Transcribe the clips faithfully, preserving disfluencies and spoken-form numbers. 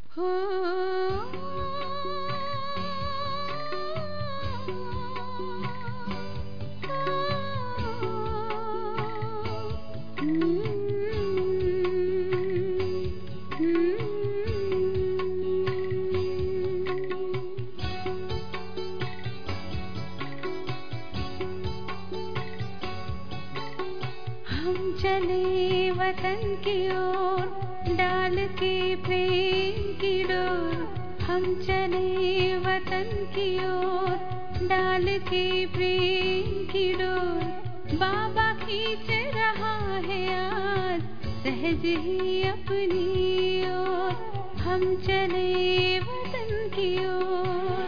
चले वतन की ओर डाल के प्रेम की डोर, हम चले वतन की ओर डाल के प्रेम की डोर। बाबा खींच रहा है आज सहज ही अपनी ओर, हम चले वतन की ओर।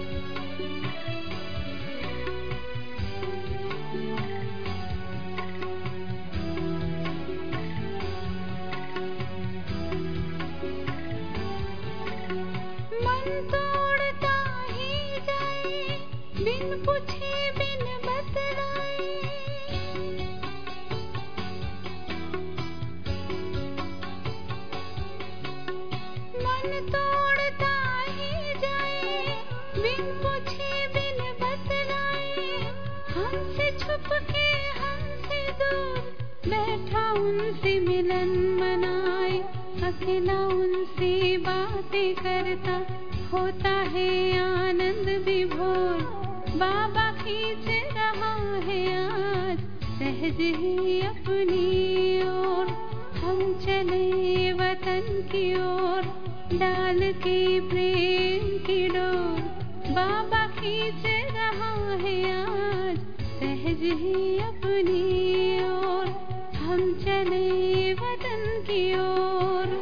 तोड़ता ही जाए बिन पूछे बिन बतलाए, मन तोड़ता ही जाए बिन पूछे बिन बतलाए। हमसे छुप के हमसे दूर बैठा उनसे मिलन मनाए, अकेला उनसे बातें करता होता है आनंद विभोर। बाबा खींच रहा है आज सहज ही अपनी ओर, हम चले वतन की ओर डाल के प्रेम की डोर। बाबा खींच रहा है आज सहज ही अपनी ओर, हम चले वतन की ओर।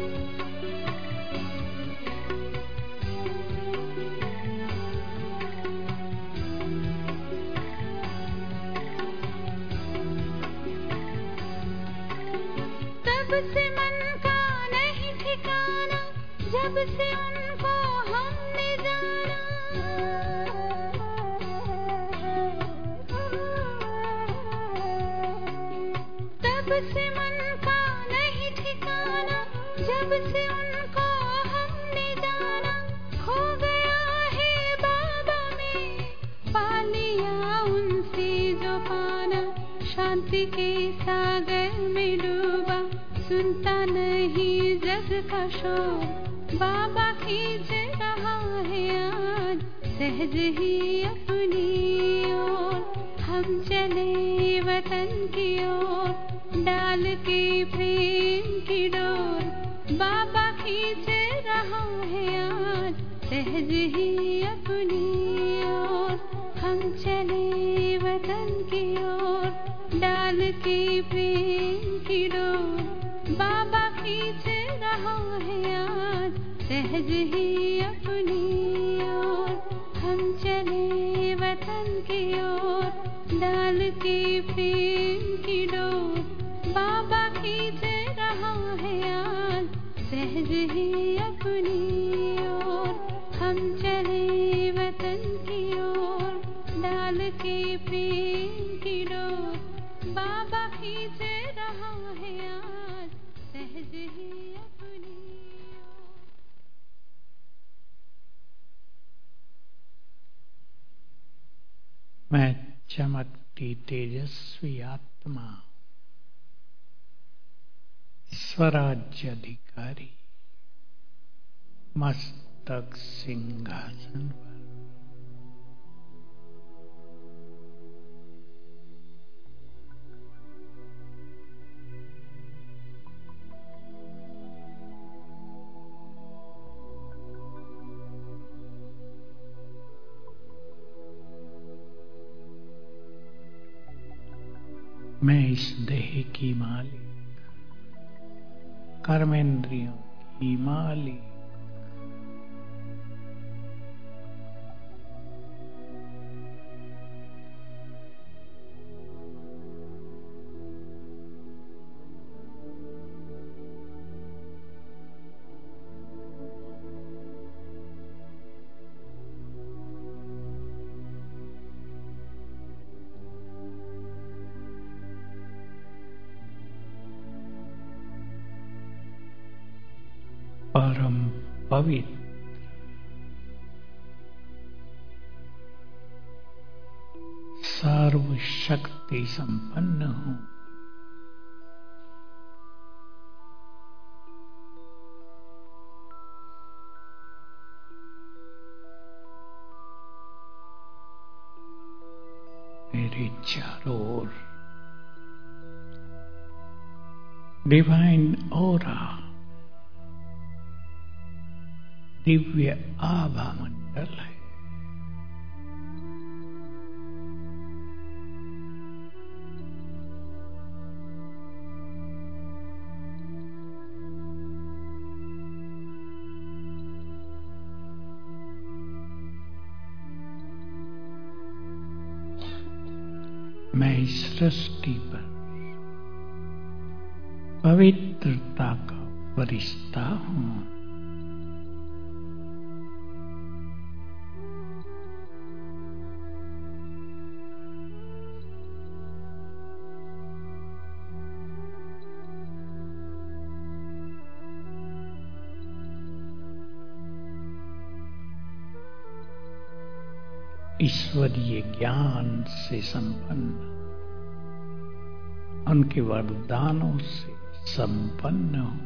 तब से मन का नहीं ठिकाना, जब से उनको हमने जाना। तब से मन का नहीं ठिकाना, जब से उनको हमने जाना। खो गया है बाबा में, पा लिया उनसे जो पाना। शांति के सागर में डूबा, सुनता नहीं जग का शोर। बाबा खींच रहा है आज सहज ही अपनी ओर, हम चले वतन की ओर डाल के प्रेम की डोर। बाबा खींच रहा है आज सहज ही अपनी ओर, हम चले वतन की ओर डाल के प्रेम की डोर। बाबा खींच रहा है आज सहज ही अपनी ओर, हम चले वतन की ओर डाल के प्रेम की डोर। बाबा खींच रहा है आज सहज ही अपनी ओर, हम चले वतन की ओर डाल के प्रेम की डोर। बाबा खींच रहा है आज सहज ही अपनी ओर। मैं चमकती तेजस्वी आत्मा, स्वराज्य अधिकारी, मस्तक सिंहासन पर। मैं इस देह की मालिक, कर्मेंद्रियों की मालिक, परम पवित्र, सर्व शक्ति संपन्न हूं। मेरे चारों ओर डिवाइन ऑरा, दिव्य आभा मंडल है। मैं इस सृष्टि पर पवित्रता का फरिश्ता हूं। ईश्वरीय ज्ञान से संपन्न, उनके वरदानों से संपन्न हूं।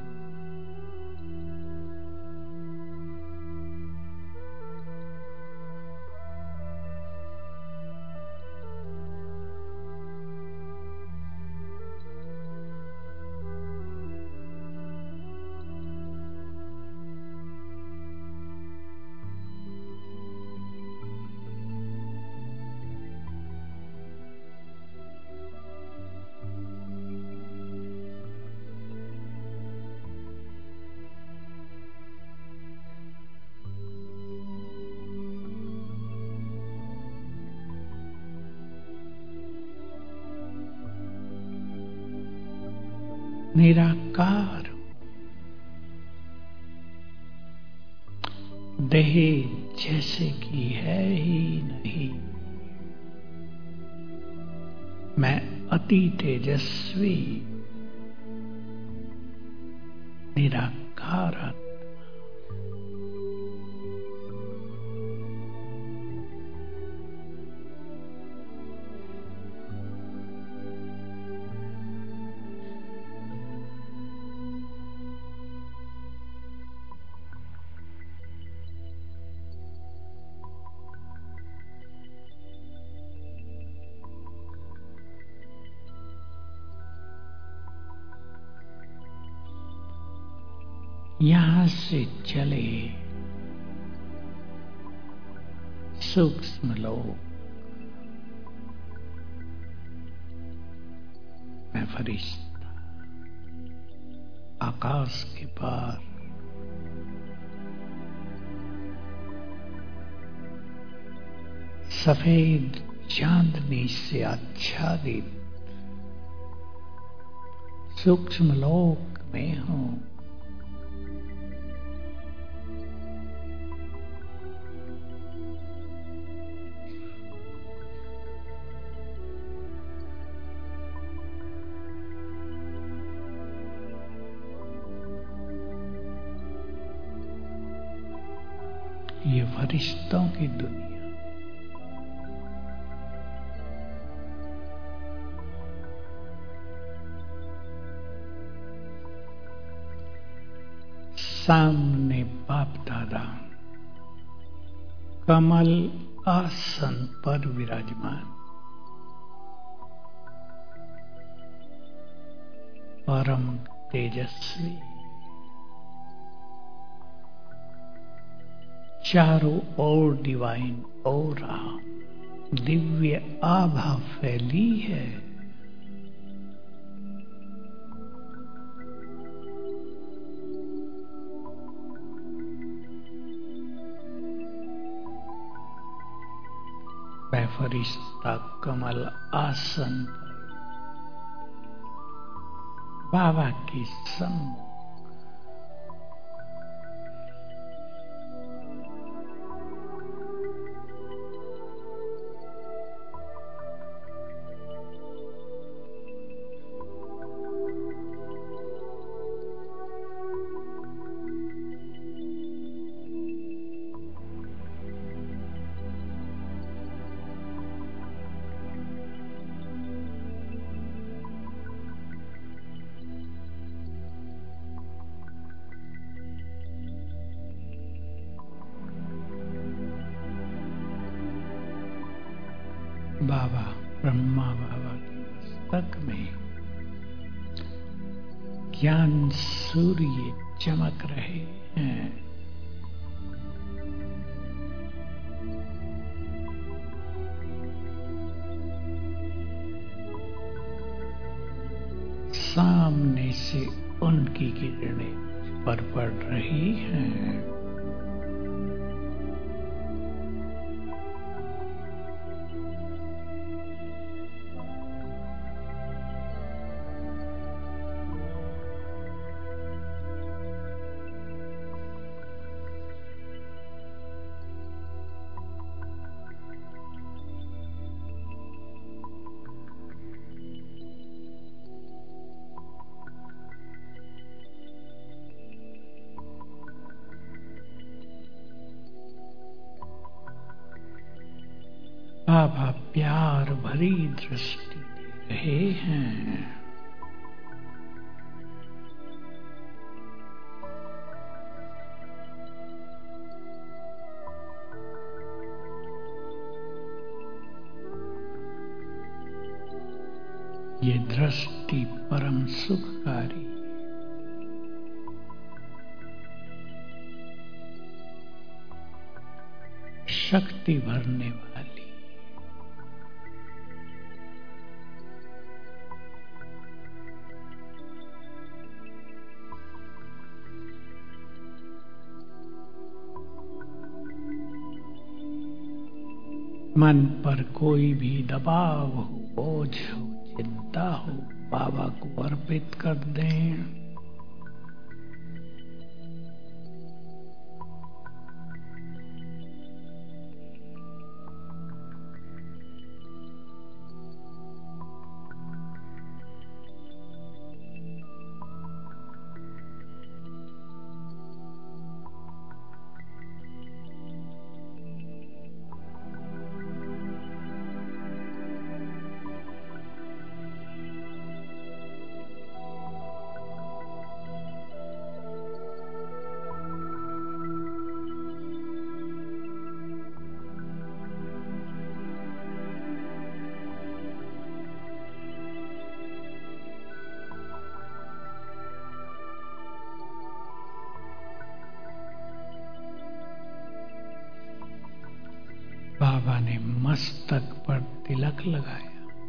निराकार, देह जैसे कि है ही नहीं। मैं अति तेजस्वी निराकार आत्मा। यहां से चले सूक्ष्म लोक मैं फरिश्ता, आकाश के पार सफेद चांदनी से आच्छादित सूक्ष्म लोक में हूं। ये फरिश्तों की दुनिया, सामने बाप दादा कमल आसन पर विराजमान, परम तेजस्वी, चारों ओर डिवाइन ऑरा, दिव्य आभा फैली है। मैं फरिश्ता कमल आसन पर बाबा की सम्मुख बाबा ब्रह्मा बाबा के मस्तक में ज्ञान सूर्य चमक रहे हैं। सामने से उनकी किरणें पर पड़ रही हैं। बाबा प्यार भरी दृष्टि दे रहे हैं। ये दृष्टि परम सुखकारी, शक्ति भरने वाली, मन पर कोई भी दबाव हो, बोझ हो, चिंता हो, बाबा को अर्पित कर दें। बाबा ने मस्तक पर तिलक लगाया।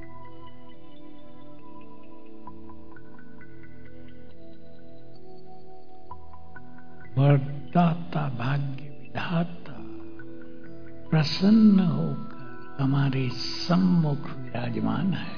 वरदाता भाग्य विधाता प्रसन्न होकर हमारे सम्मुख विराजमान है।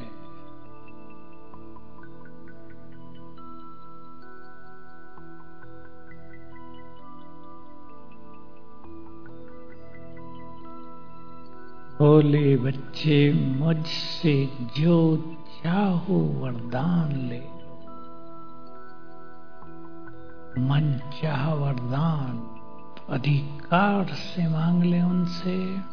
बोले बच्चे, मुझसे जो चाहो वरदान ले, मन चाह वरदान अधिकार से मांग ले उनसे।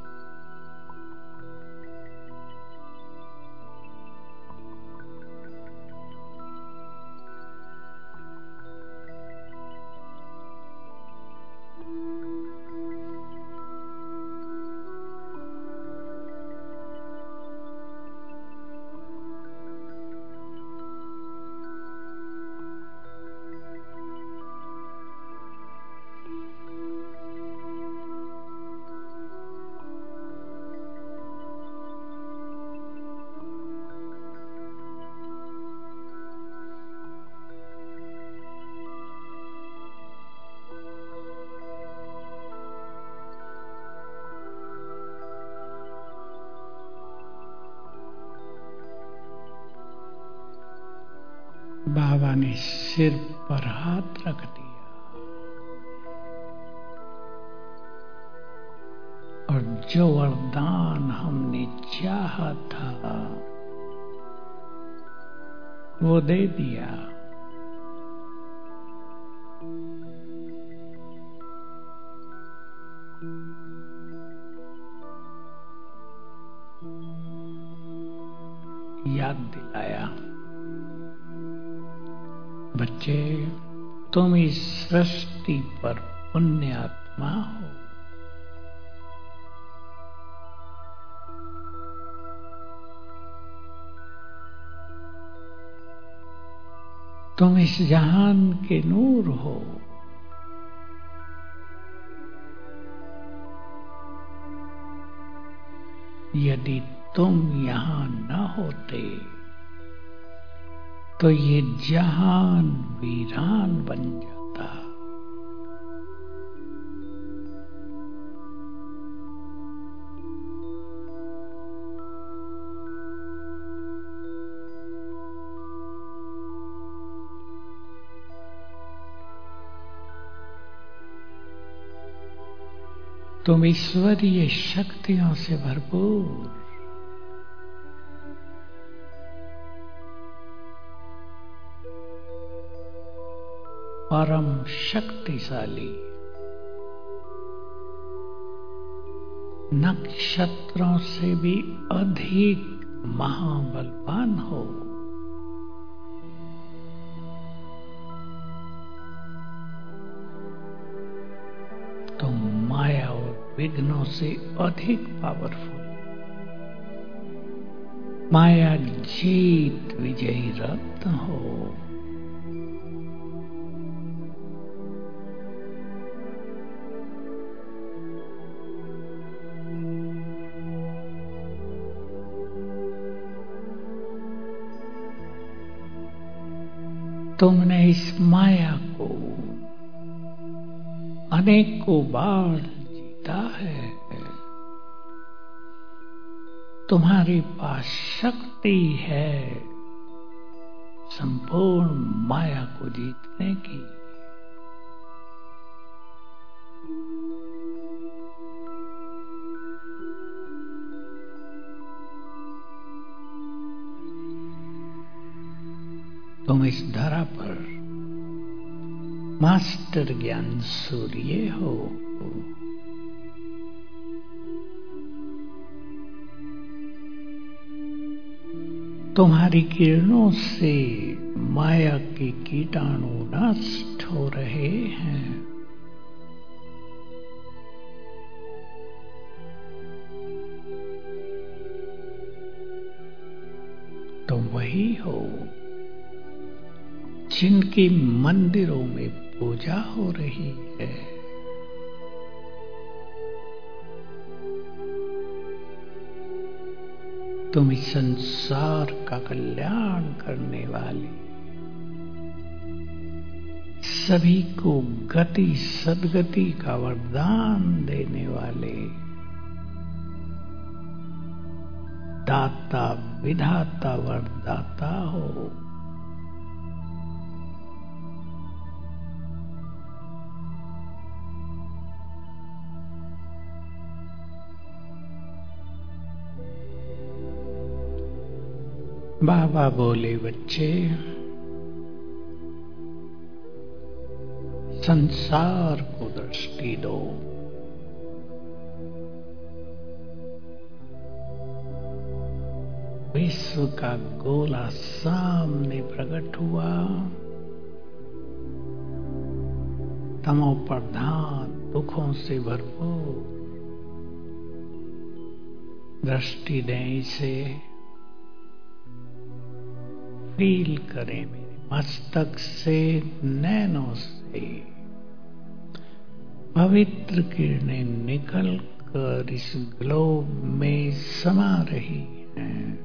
बाबा ने सिर पर हाथ रख दिया और जो वरदान हमने चाहा था वो दे दिया। याद दिलाया, बच्चे तुम इस सृष्टि पर पुण्य आत्मा हो। तुम इस जहान के नूर हो। यदि तुम यहाँ न होते तो ये जहान वीरान बन जाता। तुम ईश्वरीय शक्तियों से भरपूर, परम शक्तिशाली, नक्षत्रों से भी अधिक महाबलवान हो। तुम माया और विघ्नों से अधिक पावरफुल, माया जीत विजयी रत्न हो। तुमने इस माया को अनेकों बार जीता है। तुम्हारे पास शक्ति है संपूर्ण माया को जीतने की। तुम इस धरा पर मास्टर ज्ञान सूर्य हो। तुम्हारी किरणों से माया के कीटाणु नष्ट हो रहे हैं। तुम वही हो जिनकी मंदिरों में पूजा हो रही है। तुम इस संसार का कल्याण करने वाले, सभी को गति सद्गति का वरदान देने वाले, दाता विधाता वरदाता हो। बाबा बोले, बच्चे, संसार को दृष्टि दो। विश्व का गोला सामने प्रकट हुआ। तमो प्रधान दुखों से भरपूर। दृष्टि दें इसे, फील करें मेरे मस्तक से, नैनों से पवित्र किरणें निकल कर इस ग्लोब में समा रही हैं।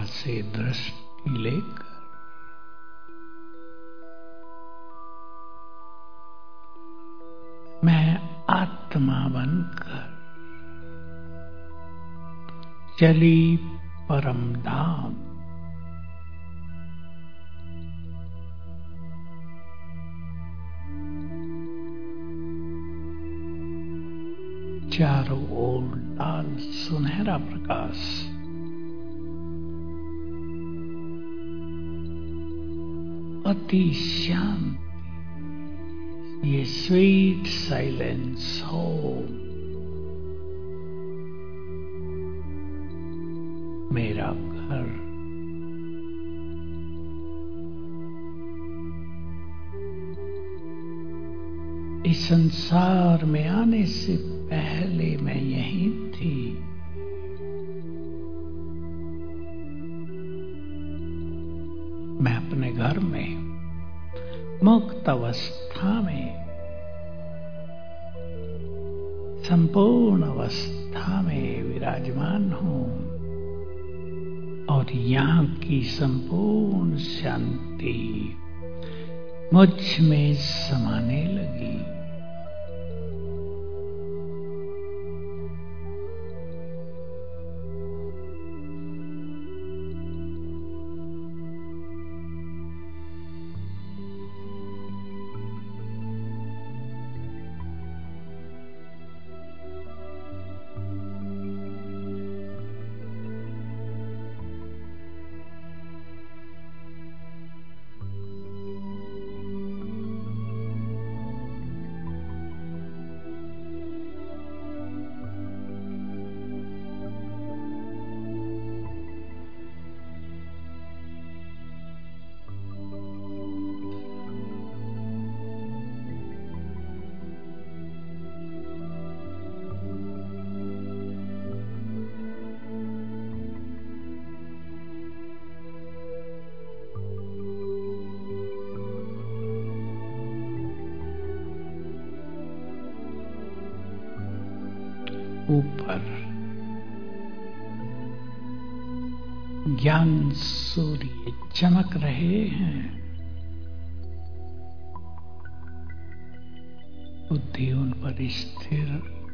से दृष्टि लेकर मैं आत्मा बनकर चली परम धाम। चारों ओर लाल सुनहरा प्रकाश, अति शांति, ये स्वीट साइलेंस हो। मेरा घर इस संसार में आने से पहले मैं यहीं थी। मैं अपने घर में मुक्त अवस्था में, संपूर्ण अवस्था में विराजमान हूं और यहाँ की संपूर्ण शांति मुझ में समाने लगी। ऊपर ज्ञान सूर्य चमक रहे हैं। बुद्धि उन पर स्थिर,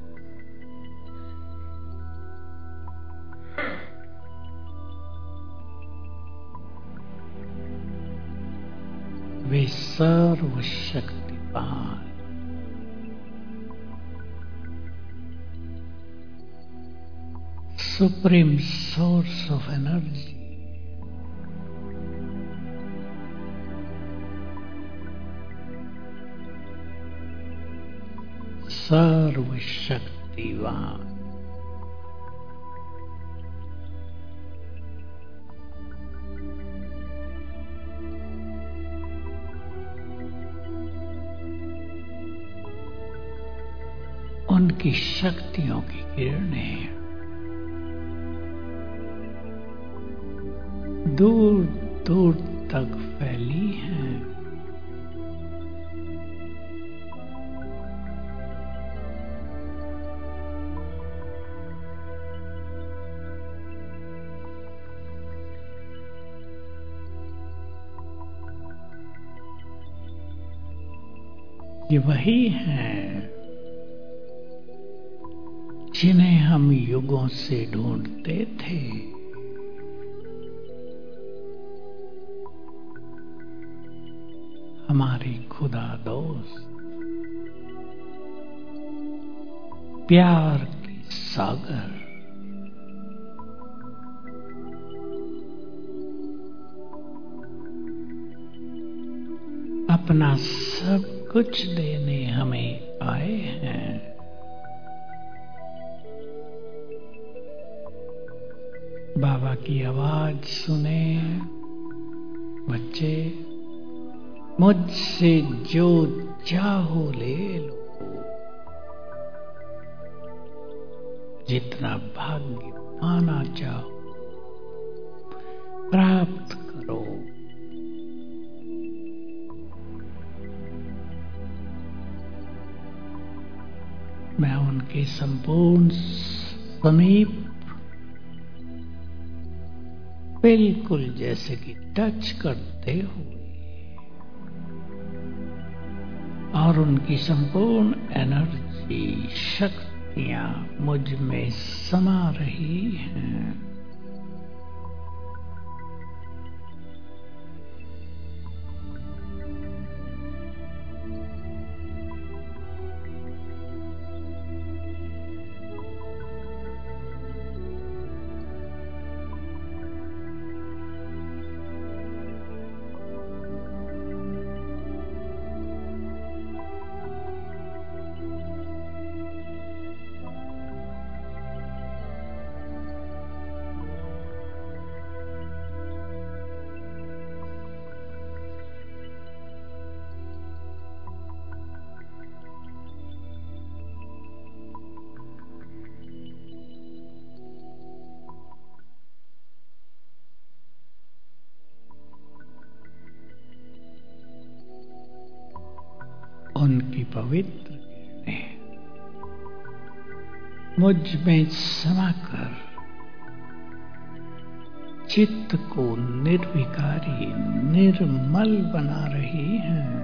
वे सर्वशक्तिमान, supreme source of energy, सर्वशक्तिवान, उनकी शक्तियों की किरणें दूर दूर तक फैली हैं। ये वही हैं जिन्हें हम युगों से ढूंढते थे। हमारी खुदा दोस्त, प्यार के सागर, अपना सब कुछ देने हमें आए हैं। बाबा की आवाज सुने बच्चे, मुझसे जो चाहो ले लो, जितना भाग्य पाना चाहो प्राप्त करो। मैं उनके संपूर्ण समीप बिल्कुल जैसे कि टच करते हुए, और उनकी संपूर्ण एनर्जी, शक्तियां मुझ में समा रही हैं। उनकी पवित्र किरणें मुझ में समाकर चित्त को निर्विकारी, निर्मल बना रही हैं।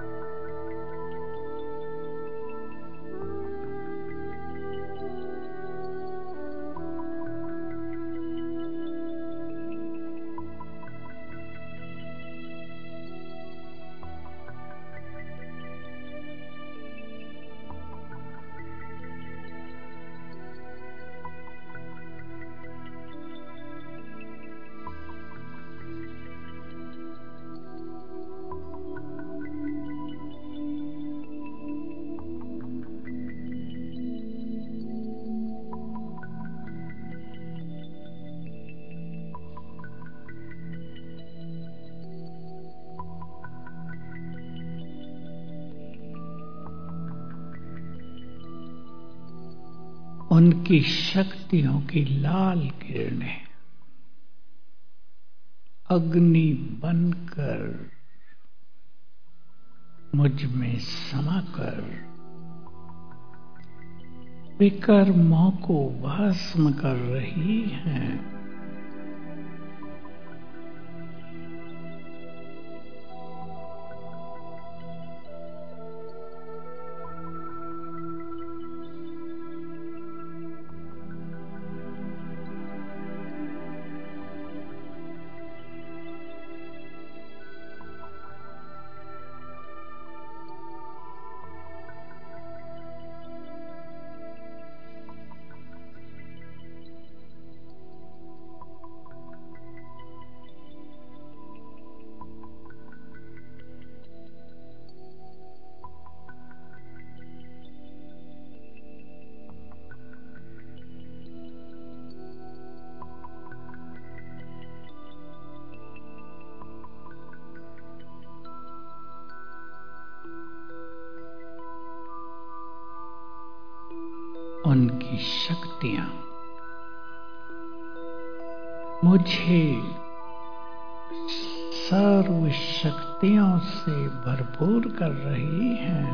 उनकी शक्तियों की लाल किरणें अग्नि बनकर मुझ में समाकर विकर्मों को भस्म कर रही हैं। उनकी शक्तियां मुझे सर्व शक्तियों से भरपूर कर रही हैं।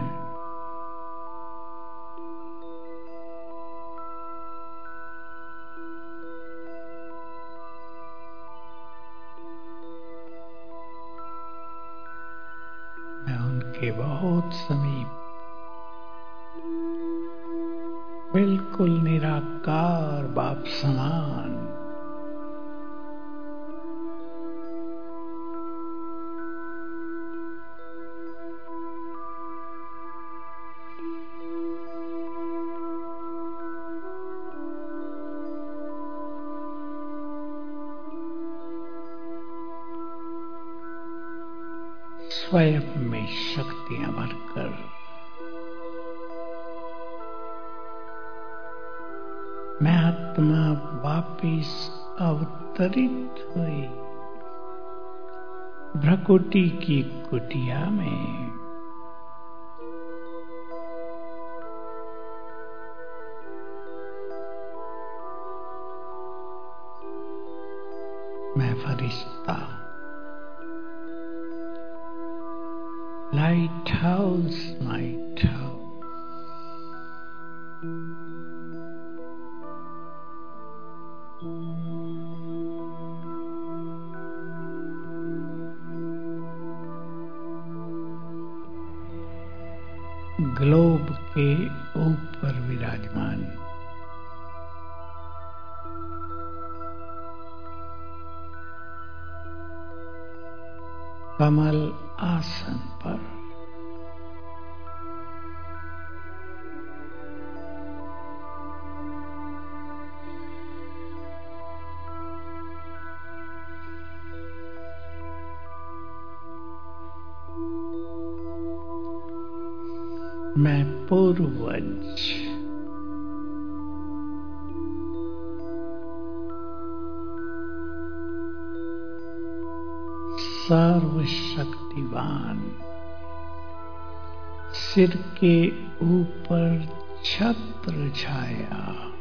मैं उनके बहुत समीप, बिल्कुल निराकार बाप समान स्वयं में शक्तियां भरकर मैं आत्मा वापिस अवतरित हुई भ्रकुटी की कुटिया में। मैं फरिश्ता lighthouse, lighthouse globe के ऊपर विराजमान। कमल आसन पर मैं पूर्वज सर्वशक्तिवान सिर के ऊपर छत्र छाया,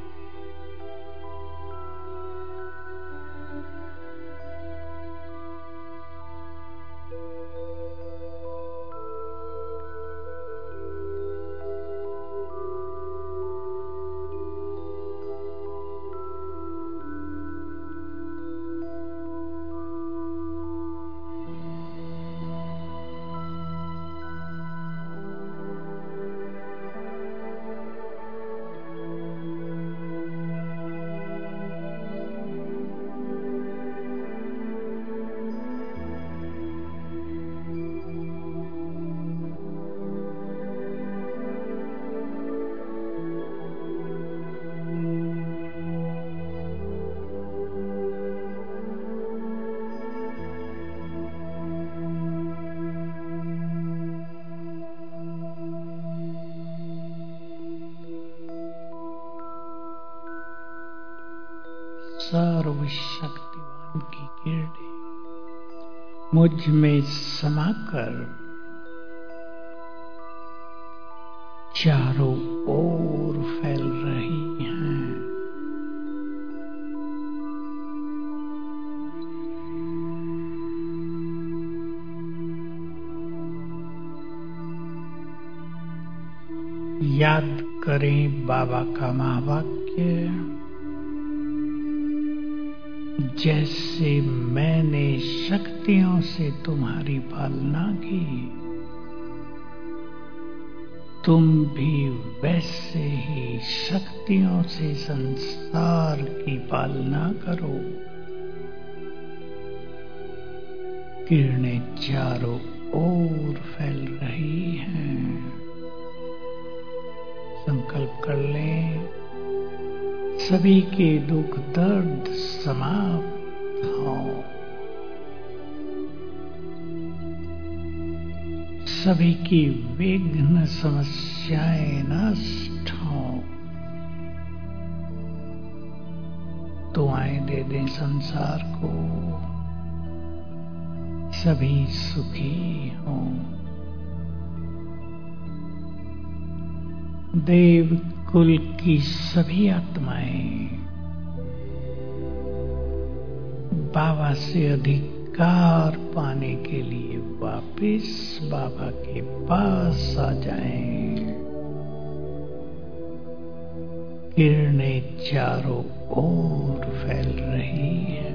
सर्वशक्तिवान की किरणें मुझ में समाकर चारों ओर फैल रही हैं। याद करें बाबा का महावाक्य, जैसे मैंने शक्तियों से तुम्हारी पालना की, तुम भी वैसे ही शक्तियों से संसार की पालना करो। किरणें चारों ओर फैल रही हैं। संकल्प कर लें, सभी के दुख दर्द समाप्त हों, सभी की विघ्न समस्याएं नष्ट हों। दुआएं दे दें संसार को, सभी सुखी हों। देव कुल की सभी आत्माएं बाबा से अधिकार पाने के लिए वापस बाबा के पास आ जाएं। किरणें चारों ओर फैल रही हैं।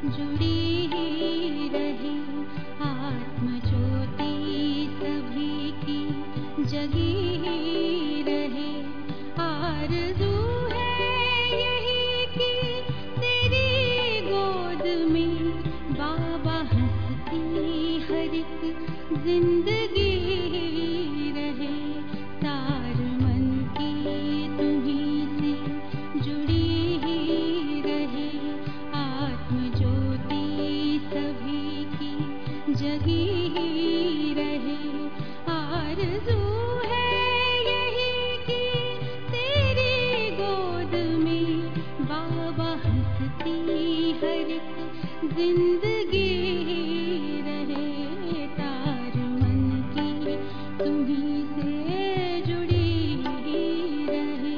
जुड़ी ही रहे, आत्म ज्योति सभी की जगी ही रहे। आरज़ू है यही कि तेरी गोद में बाबा हंसती हर एक जिंदगी रहे। तार मन की तुम्हीं से जुड़ी ही रहे, आत्म ज्योति सभी की जगी ही रहे। आरज़ू है यही कि तेरी गोद में बाबा हंसती हर एक जिंदगी रहे। तार मन की तुम्हीं से जुड़ी रहे।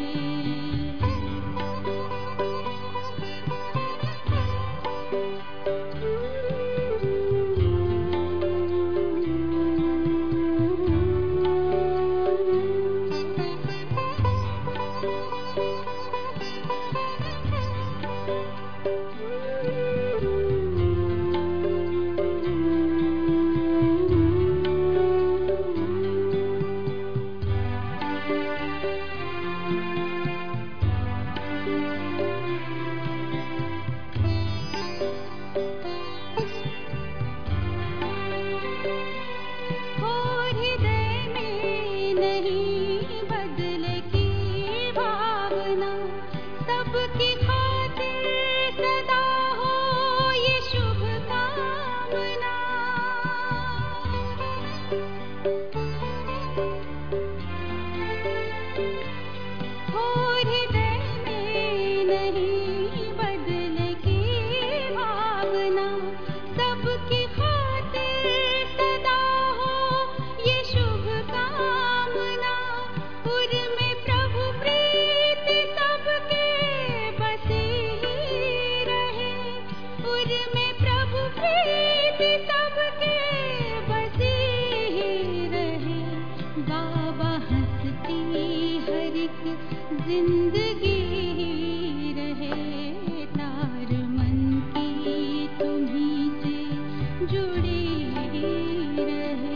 और हृदय में नहीं बदले की भावना, सबकी खातिर सदा हो ये शुभ कामना। और हृदय में नहीं बदले की भावना, सबकी खातिर सदा हो ये शुभ कामना। उर में प्रभु प्रीति सबके बसी ही रहे, उर में प्रभु प्रीति सबके बसी ही रहे। बाबा हंसती हर एक जिंदगी रहे। तार मन की तुम्हीं से जुड़ी रहे।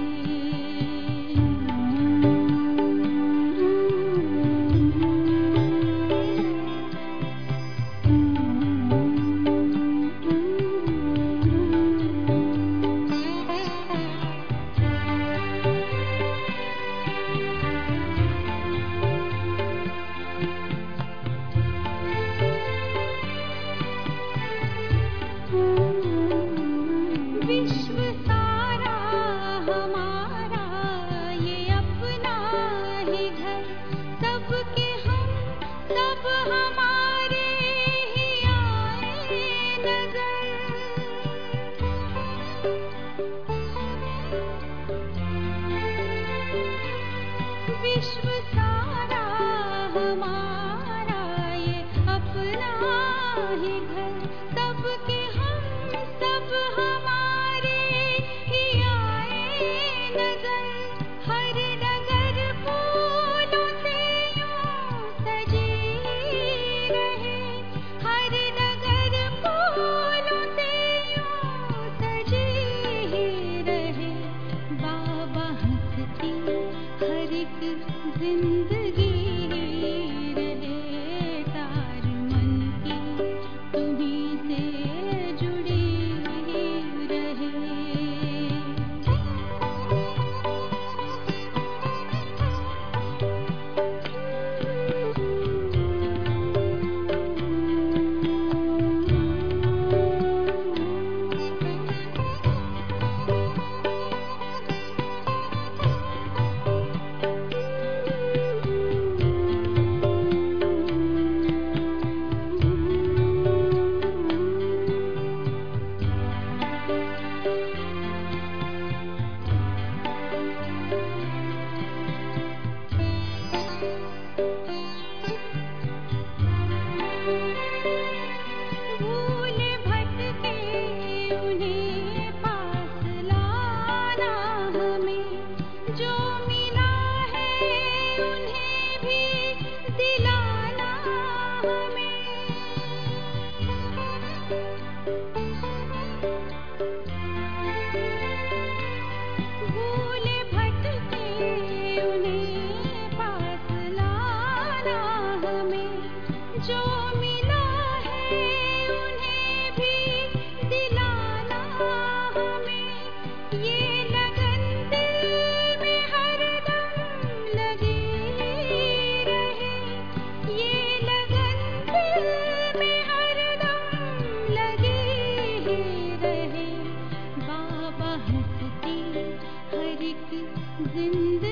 जिंदगी